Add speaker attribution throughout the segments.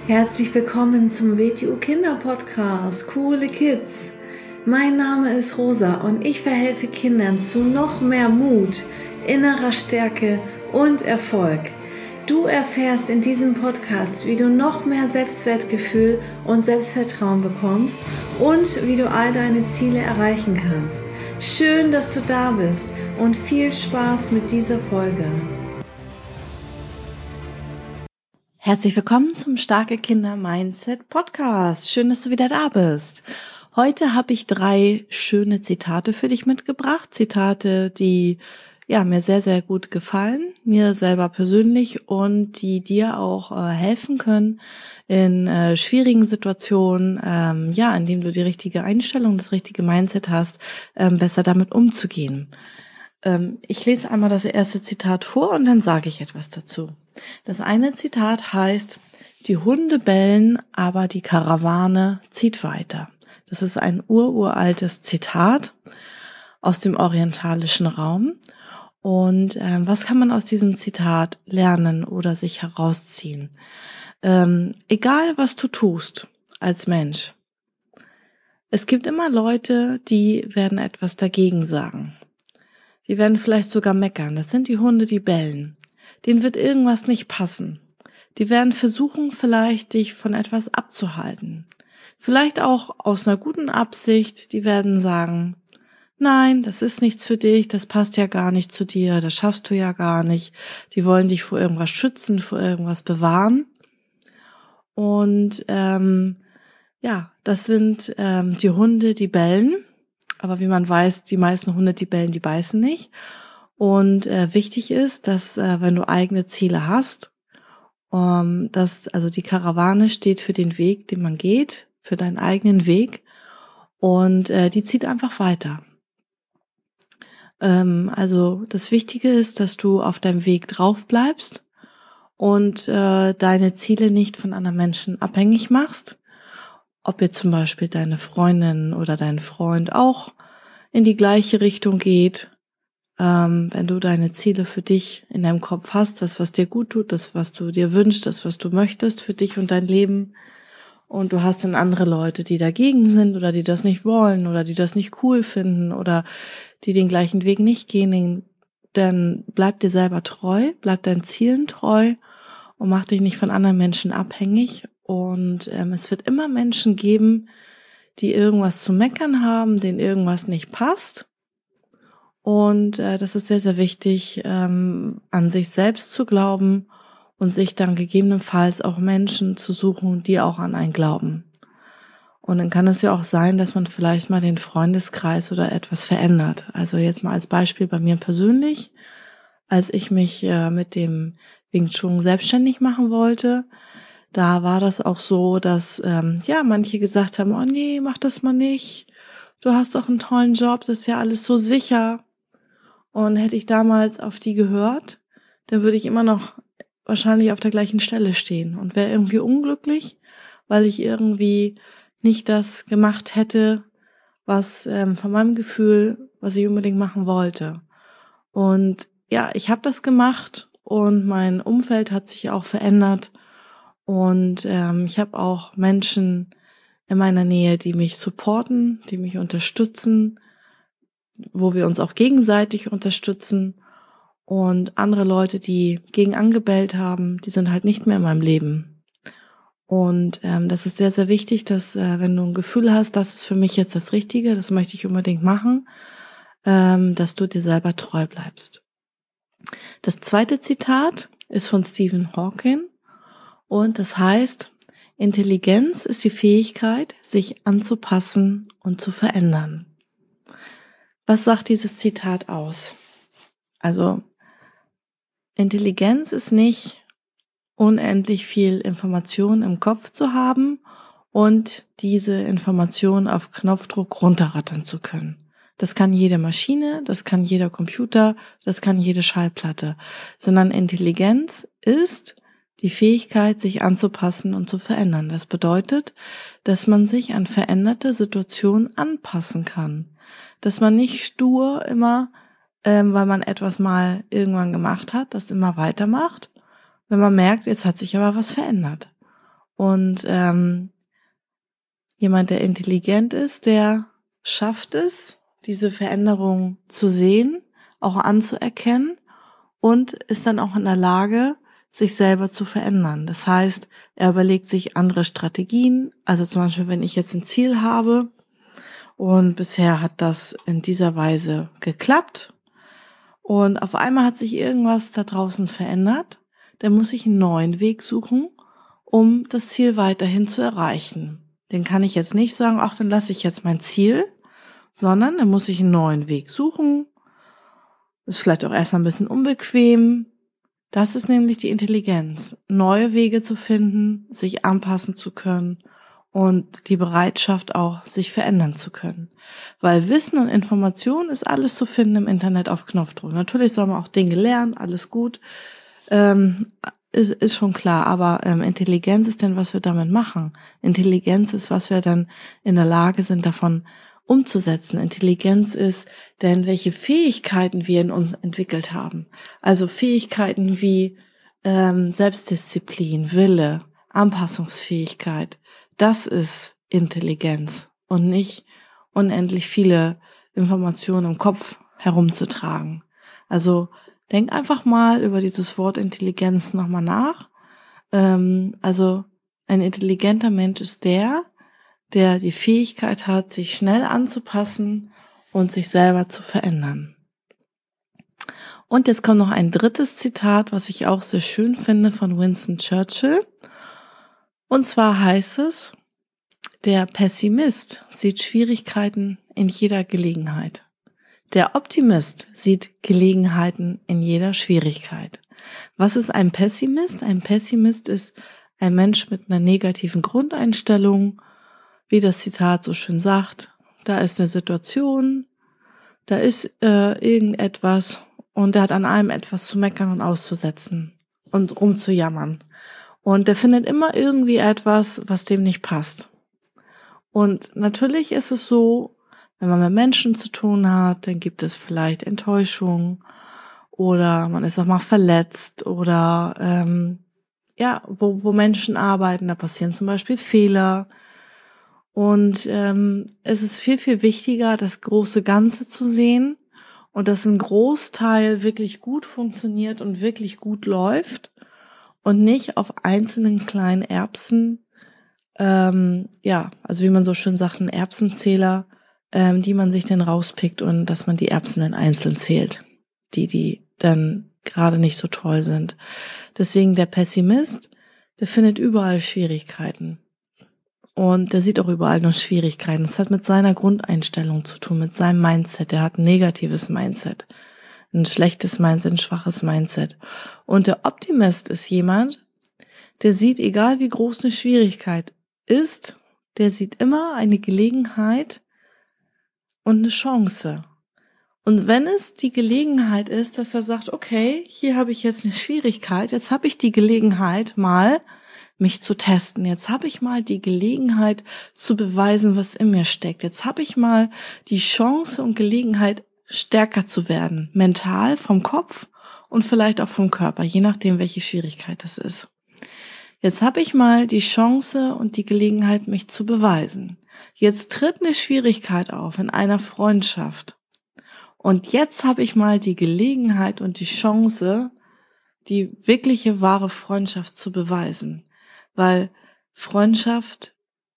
Speaker 1: Herzlich willkommen zum WTU Kinder Podcast, Coole Kids. Mein Name ist Rosa und ich verhelfe Kindern zu noch mehr Mut, innerer Stärke und Erfolg. Du erfährst in diesem Podcast, wie du noch mehr Selbstwertgefühl und Selbstvertrauen bekommst und wie du all deine Ziele erreichen kannst. Schön, dass du da bist und viel Spaß mit dieser Folge. Herzlich willkommen zum Starke Kinder Mindset Podcast. Schön, dass du wieder da bist. Heute habe ich 3 schöne Zitate für dich mitgebracht. Zitate, die mir sehr, sehr gut gefallen, mir selber persönlich und die dir auch helfen können in schwierigen Situationen, indem du die richtige Einstellung, das richtige Mindset hast, besser damit umzugehen. Ich lese einmal das erste Zitat vor und dann sage ich etwas dazu. Das eine Zitat heißt: Die Hunde bellen, aber die Karawane zieht weiter. Das ist ein uraltes Zitat aus dem orientalischen Raum. Und was kann man aus diesem Zitat lernen oder sich herausziehen? Egal, was du tust als Mensch, es gibt immer Leute, die werden etwas dagegen sagen. Die werden vielleicht sogar meckern. Das sind die Hunde, die bellen. Denen wird irgendwas nicht passen. Die werden versuchen, vielleicht dich von etwas abzuhalten. Vielleicht auch aus einer guten Absicht. Die werden sagen: Nein, das ist nichts für dich, das passt ja gar nicht zu dir, das schaffst du ja gar nicht. Die wollen dich vor irgendwas schützen, vor irgendwas bewahren. Und das sind die Hunde, die bellen. Aber wie man weiß, die meisten Hunde, die bellen, die beißen nicht. Und wichtig ist, dass wenn du eigene Ziele hast, die Karawane steht für den Weg, den man geht, für deinen eigenen Weg, und die zieht einfach weiter. Das Wichtige ist, dass du auf deinem Weg drauf bleibst und deine Ziele nicht von anderen Menschen abhängig machst. Ob jetzt zum Beispiel deine Freundin oder dein Freund auch in die gleiche Richtung geht. Wenn du deine Ziele für dich in deinem Kopf hast, das, was dir gut tut, das, was du dir wünschst, das, was du möchtest für dich und dein Leben, und du hast dann andere Leute, die dagegen sind oder die das nicht wollen oder die das nicht cool finden oder die den gleichen Weg nicht gehen, dann bleib dir selber treu, bleib deinen Zielen treu und mach dich nicht von anderen Menschen abhängig. Und es wird immer Menschen geben, die irgendwas zu meckern haben, denen irgendwas nicht passt. Und das ist sehr, sehr wichtig, an sich selbst zu glauben und sich dann gegebenenfalls auch Menschen zu suchen, die auch an einen glauben. Und dann kann es ja auch sein, dass man vielleicht mal den Freundeskreis oder etwas verändert. Also jetzt mal als Beispiel bei mir persönlich, als ich mich mit dem Wing Chun selbstständig machen wollte, da war das auch so, dass manche gesagt haben: Oh nee, mach das mal nicht. Du hast doch einen tollen Job, das ist ja alles so sicher. Und hätte ich damals auf die gehört, dann würde ich immer noch wahrscheinlich auf der gleichen Stelle stehen und wäre irgendwie unglücklich, weil ich irgendwie nicht das gemacht hätte, was von meinem Gefühl, was ich unbedingt machen wollte. Und ja, ich habe das gemacht und mein Umfeld hat sich auch verändert. Und ich habe auch Menschen in meiner Nähe, die mich supporten, die mich unterstützen, wo wir uns auch gegenseitig unterstützen, und andere Leute, die gegen angebellt haben, die sind halt nicht mehr in meinem Leben. Und das ist sehr, sehr wichtig, dass wenn du ein Gefühl hast, das ist für mich jetzt das Richtige, das möchte ich unbedingt machen, dass du dir selber treu bleibst. Das zweite Zitat ist von Stephen Hawking und das heißt: Intelligenz ist die Fähigkeit, sich anzupassen und zu verändern. Was sagt dieses Zitat aus? Also, Intelligenz ist nicht unendlich viel Information im Kopf zu haben und diese Information auf Knopfdruck runterrattern zu können. Das kann jede Maschine, das kann jeder Computer, das kann jede Schallplatte. Sondern Intelligenz ist die Fähigkeit, sich anzupassen und zu verändern. Das bedeutet, dass man sich an veränderte Situationen anpassen kann. Dass man nicht stur immer, weil man etwas mal irgendwann gemacht hat, das immer weitermacht, wenn man merkt, jetzt hat sich aber was verändert. Und jemand, der intelligent ist, der schafft es, diese Veränderung zu sehen, auch anzuerkennen und ist dann auch in der Lage, sich selber zu verändern. Das heißt, er überlegt sich andere Strategien. Also zum Beispiel, wenn ich jetzt ein Ziel habe und bisher hat das in dieser Weise geklappt und auf einmal hat sich irgendwas da draußen verändert, dann muss ich einen neuen Weg suchen, um das Ziel weiterhin zu erreichen. Den kann ich jetzt nicht sagen, ach, dann lasse ich jetzt mein Ziel, sondern dann muss ich einen neuen Weg suchen. Ist vielleicht auch erst ein bisschen unbequem. Das ist nämlich die Intelligenz, neue Wege zu finden, sich anpassen zu können und die Bereitschaft auch, sich verändern zu können. Weil Wissen und Information ist alles zu finden im Internet auf Knopfdruck. Natürlich soll man auch Dinge lernen, alles gut, ist schon klar. Aber Intelligenz ist denn, was wir damit machen. Intelligenz ist, was wir dann in der Lage sind, davon umzusetzen. Intelligenz ist denn, welche Fähigkeiten wir in uns entwickelt haben. Also Fähigkeiten wie Selbstdisziplin, Wille, Anpassungsfähigkeit. Das ist Intelligenz und nicht unendlich viele Informationen im Kopf herumzutragen. Also denk einfach mal über dieses Wort Intelligenz nochmal nach. Also ein intelligenter Mensch ist der die Fähigkeit hat, sich schnell anzupassen und sich selber zu verändern. Und jetzt kommt noch ein drittes Zitat, was ich auch sehr schön finde, von Winston Churchill. Und zwar heißt es, der Pessimist sieht Schwierigkeiten in jeder Gelegenheit. Der Optimist sieht Gelegenheiten in jeder Schwierigkeit. Was ist ein Pessimist? Ein Pessimist ist ein Mensch mit einer negativen Grundeinstellung, wie das Zitat so schön sagt. Da ist eine Situation, da ist irgendetwas und der hat an allem etwas zu meckern und auszusetzen und rumzujammern. Und der findet immer irgendwie etwas, was dem nicht passt. Und natürlich ist es so, wenn man mit Menschen zu tun hat, dann gibt es vielleicht Enttäuschung oder man ist auch mal verletzt oder wo Menschen arbeiten, da passieren zum Beispiel Fehler. Und es ist viel, viel wichtiger, das große Ganze zu sehen und dass ein Großteil wirklich gut funktioniert und wirklich gut läuft und nicht auf einzelnen kleinen Erbsen, also wie man so schön sagt, ein Erbsenzähler, die man sich dann rauspickt und dass man die Erbsen dann einzeln zählt, die dann gerade nicht so toll sind. Deswegen der Pessimist, der findet überall Schwierigkeiten. Und der sieht auch überall nur Schwierigkeiten. Das hat mit seiner Grundeinstellung zu tun, mit seinem Mindset. Der hat ein negatives Mindset, ein schlechtes Mindset, ein schwaches Mindset. Und der Optimist ist jemand, der sieht, egal wie groß eine Schwierigkeit ist, der sieht immer eine Gelegenheit und eine Chance. Und wenn es die Gelegenheit ist, dass er sagt, okay, hier habe ich jetzt eine Schwierigkeit, jetzt habe ich die Gelegenheit mal mich zu testen. Jetzt habe ich mal die Gelegenheit zu beweisen, was in mir steckt. Jetzt habe ich mal die Chance und Gelegenheit, stärker zu werden. Mental, vom Kopf und vielleicht auch vom Körper, je nachdem, welche Schwierigkeit das ist. Jetzt habe ich mal die Chance und die Gelegenheit, mich zu beweisen. Jetzt tritt eine Schwierigkeit auf in einer Freundschaft. Und jetzt habe ich mal die Gelegenheit und die Chance, die wirkliche, wahre Freundschaft zu beweisen. Weil Freundschaft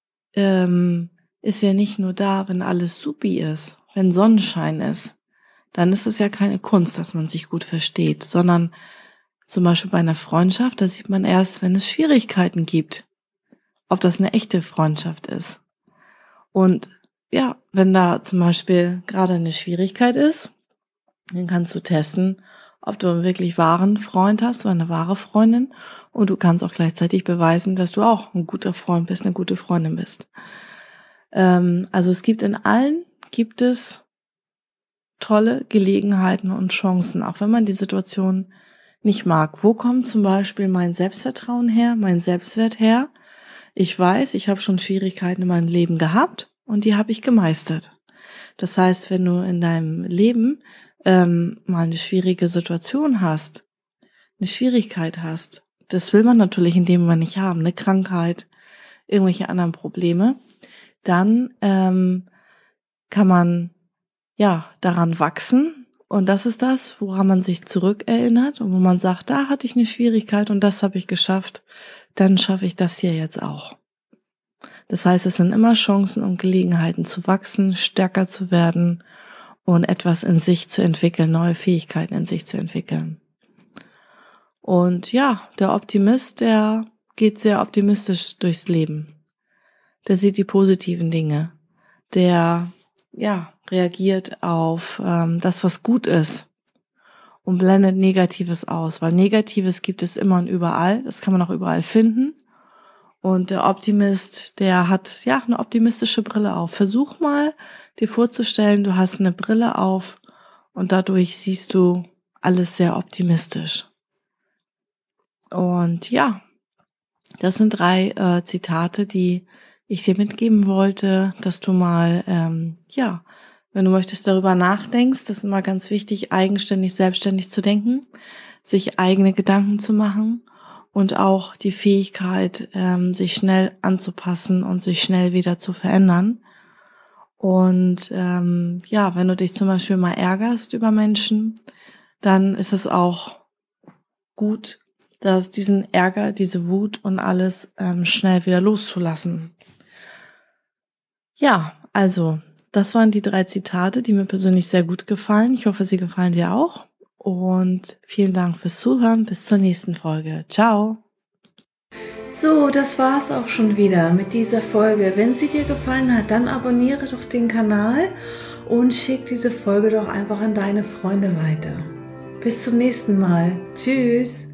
Speaker 1: ist ja nicht nur da, wenn alles supi ist, wenn Sonnenschein ist. Dann ist es ja keine Kunst, dass man sich gut versteht, sondern zum Beispiel bei einer Freundschaft, da sieht man erst, wenn es Schwierigkeiten gibt, ob das eine echte Freundschaft ist. Und ja, wenn da zum Beispiel gerade eine Schwierigkeit ist, dann kannst du testen, ob du einen wirklich wahren Freund hast oder eine wahre Freundin. Und du kannst auch gleichzeitig beweisen, dass du auch ein guter Freund bist, eine gute Freundin bist. Also es gibt gibt es tolle Gelegenheiten und Chancen, auch wenn man die Situation nicht mag. Wo kommt zum Beispiel mein Selbstvertrauen her, mein Selbstwert her? Ich weiß, ich habe schon Schwierigkeiten in meinem Leben gehabt und die habe ich gemeistert. Das heißt, wenn du in deinem Leben mal eine schwierige Situation hast, eine Schwierigkeit hast, das will man natürlich in dem Moment nicht haben, eine Krankheit, irgendwelche anderen Probleme, dann kann man daran wachsen. Und das ist das, woran man sich zurückerinnert und wo man sagt, da hatte ich eine Schwierigkeit und das habe ich geschafft, dann schaffe ich das hier jetzt auch. Das heißt, es sind immer Chancen und Gelegenheiten zu wachsen, stärker zu werden und etwas in sich zu entwickeln, neue Fähigkeiten in sich zu entwickeln. Und ja, der Optimist, der geht sehr optimistisch durchs Leben. Der sieht die positiven Dinge. Der reagiert auf das, was gut ist und blendet Negatives aus, weil Negatives gibt es immer und überall, das kann man auch überall finden. Und der Optimist, der hat eine optimistische Brille auf. Versuch mal, dir vorzustellen, du hast eine Brille auf und dadurch siehst du alles sehr optimistisch. Und das sind 3 Zitate, die ich dir mitgeben wollte, dass du mal, wenn du möchtest, darüber nachdenkst. Das ist immer ganz wichtig, eigenständig, selbstständig zu denken, sich eigene Gedanken zu machen und auch die Fähigkeit, sich schnell anzupassen und sich schnell wieder zu verändern. Und wenn du dich zum Beispiel mal ärgerst über Menschen, dann ist es auch gut, dass diesen Ärger, diese Wut und alles schnell wieder loszulassen. Ja, also das waren die 3 Zitate, die mir persönlich sehr gut gefallen. Ich hoffe, sie gefallen dir auch. Und vielen Dank fürs Zuhören. Bis zur nächsten Folge. Ciao. So, das war's auch schon wieder mit dieser Folge. Wenn sie dir gefallen hat, dann abonniere doch den Kanal und schick diese Folge doch einfach an deine Freunde weiter. Bis zum nächsten Mal. Tschüss.